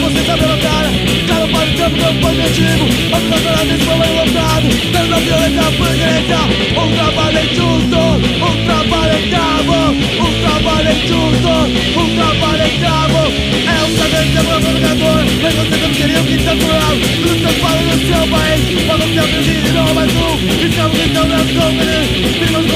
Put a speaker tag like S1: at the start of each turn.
S1: você sabe lutar. Cara para o campo, campo objetivo. Outro campeonato esse foi lotado. Dando a violência por direita. Um trabalho injusto, um trabalho escravo. Um trabalho injusto, um trabalho escravo. É um saber de amor provocador. Mas você não queria o que está natural. Tudo que eu falo no seu país. Quando você aprendi de novo mais um. Estamos então nas conferências.